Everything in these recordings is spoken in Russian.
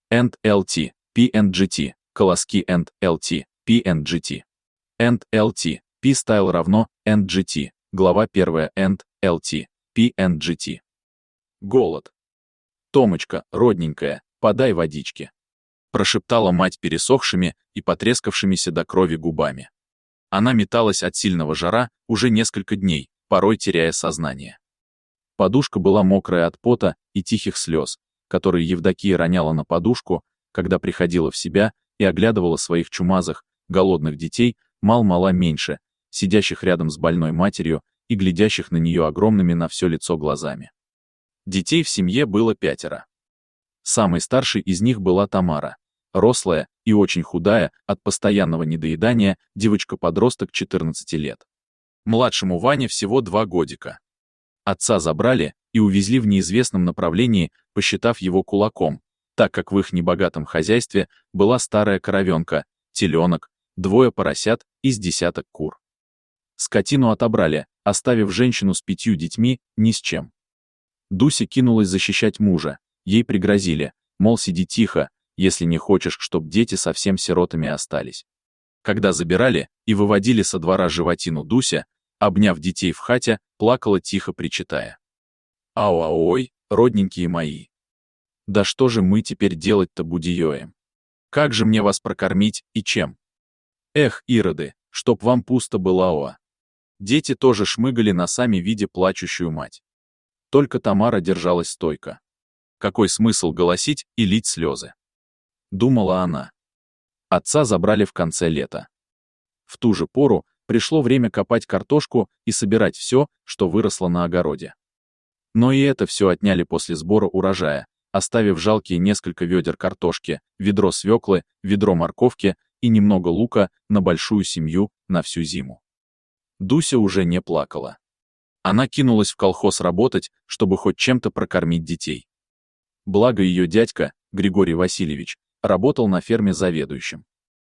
&LT, PNGT, колоски &LT, PNGT. &LT, P-style равно NGT, глава 1 &LT, PNGT. Голод. «Томочка, родненькая, подай водички», — прошептала мать пересохшими и потрескавшимися до крови губами. Она металась от сильного жара уже несколько дней, порой теряя сознание. Подушка была мокрая от пота и тихих слез, которые Евдокия роняла на подушку, когда приходила в себя и оглядывала своих чумазых, голодных детей, мал-мала меньше, сидящих рядом с больной матерью и глядящих на нее огромными на все лицо глазами. Детей в семье было 5. Самой старшей из них была Тамара, рослая и очень худая от постоянного недоедания девочка-подросток 14 лет. Младшему Ване всего 2 годика. Отца забрали и увезли в неизвестном направлении, посчитав его кулаком, так как в их небогатом хозяйстве была старая коровенка, теленок, 2 поросят из десяток кур. Скотину отобрали, оставив женщину с 5 детьми ни с чем. Дуся кинулась защищать мужа, ей пригрозили, мол, сиди тихо, если не хочешь, чтоб дети совсем сиротами остались. Когда забирали и выводили со двора животину, Дуся, обняв детей в хате, плакала тихо, причитая: «Ау-ау-ой, родненькие мои! Да что же мы теперь делать-то будиёем? Как же мне вас прокормить и чем? Эх, ироды, чтоб вам пусто было, оа!» Дети тоже шмыгали носами, видя плачущую мать. Только Тамара держалась стойко. Какой смысл голосить и лить слезы? Думала она. Отца забрали в конце лета. В ту же пору пришло время копать картошку и собирать все, что выросло на огороде. Но и это все отняли после сбора урожая, оставив жалкие несколько ведер картошки, ведро свеклы, ведро морковки и немного лука на большую семью на всю зиму. Дуся уже не плакала. Она кинулась в колхоз работать, чтобы хоть чем-то прокормить детей. Благо ее дядька, Григорий Васильевич, работал на ферме заведующим.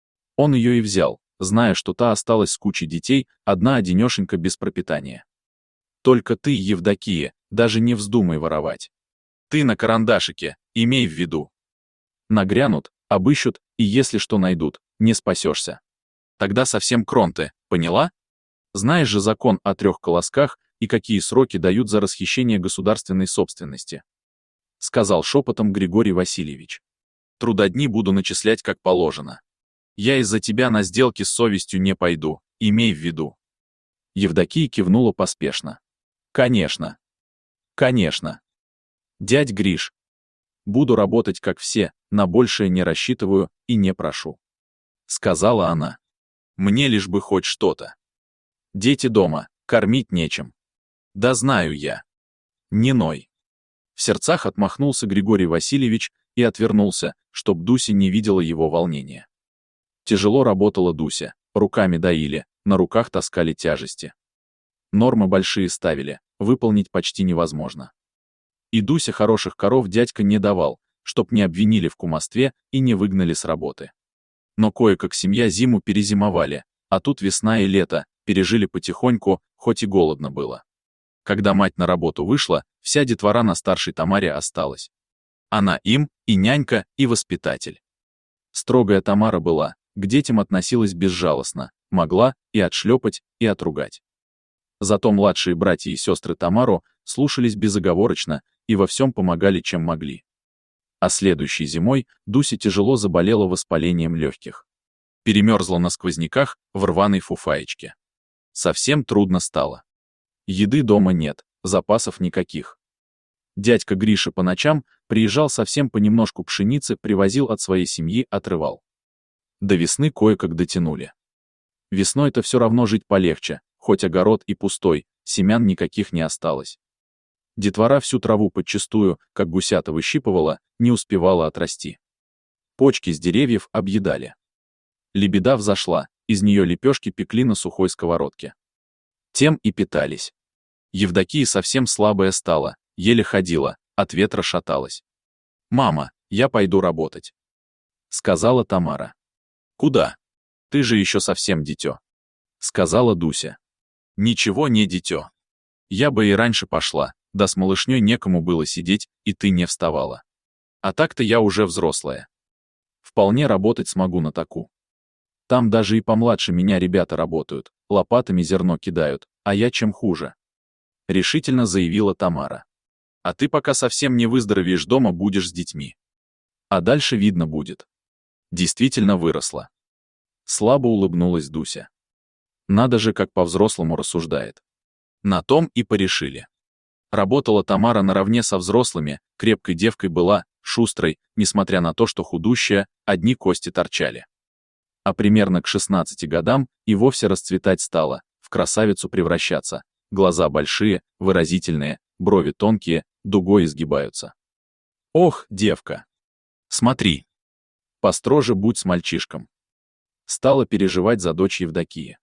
Он ее и взял, зная, что та осталась с кучей детей, одна-одинешенька без пропитания. «Только ты, Евдокия, даже не вздумай воровать. Ты на карандашике, имей в виду. Нагрянут, обыщут, и если что найдут, не спасешься. Тогда совсем кронты, поняла? Знаешь же закон о 3 колосках и какие сроки дают за расхищение государственной собственности», — сказал шепотом Григорий Васильевич. «Трудодни буду начислять как положено. Я из-за тебя на сделки с совестью не пойду, имей в виду». Евдокия кивнула поспешно. «Конечно. Конечно. Дядь Гриш. Буду работать как все, на большее не рассчитываю и не прошу», — сказала она. «Мне лишь бы хоть что-то. Дети дома, кормить нечем. Да знаю я. Не ной». В сердцах отмахнулся Григорий Васильевич и отвернулся, чтоб Дуся не видела его волнения. Тяжело работала Дуся, руками доили, на руках таскали тяжести. Нормы большие ставили, выполнить почти невозможно. И Дуся хороших коров дядька не давал, чтоб не обвинили в кумовстве и не выгнали с работы. Но кое-как семья зиму перезимовали, а тут весна и лето, пережили потихоньку, хоть и голодно было. Когда мать на работу вышла, вся детвора на старшей Тамаре осталась. Она им и нянька, и воспитатель. Строгая Тамара была, к детям относилась безжалостно, могла и отшлепать, и отругать. Зато младшие братья и сестры Тамару слушались безоговорочно и во всем помогали, чем могли. А следующей зимой Дуся тяжело заболела воспалением легких. Перемерзла на сквозняках в рваной фуфаечке. Совсем трудно стало. Еды дома нет, запасов никаких. Дядька Гриша по ночам приезжал совсем понемножку пшеницы, привозил от своей семьи, отрывал. До весны кое-как дотянули. Весной-то все равно жить полегче, хоть огород и пустой, семян никаких не осталось. Детвора всю траву подчистую, как гусята выщипывала, не успевала отрасти. Почки с деревьев объедали. Лебеда взошла, из нее лепешки пекли на сухой сковородке. Тем и питались. Евдокия совсем слабая стала, еле ходила, от ветра шаталась. «Мама, я пойду работать», — сказала Тамара. «Куда? Ты же еще совсем дитё», — сказала Дуся. «Ничего не дитё. Я бы и раньше пошла, да с малышней некому было сидеть, и ты не вставала. А так-то я уже взрослая. Вполне работать смогу на таку. Там даже и помладше меня ребята работают, лопатами зерно кидают, а я чем хуже. Решительно заявила Тамара. А ты пока совсем не выздоровеешь дома будешь с детьми. А дальше видно будет. Действительно выросла. Слабо улыбнулась Дуся. Надо же, как по-взрослому рассуждает. На том и порешили. Работала Тамара наравне со взрослыми, крепкой девкой была, шустрой, несмотря на то, что худущая, одни кости торчали. А примерно к 16 годам и вовсе расцветать стала, в красавицу превращаться. Глаза большие, выразительные, брови тонкие, дугой изгибаются. Ох, девка! Смотри! Построже будь с мальчишком. Стала переживать за дочь Евдокии.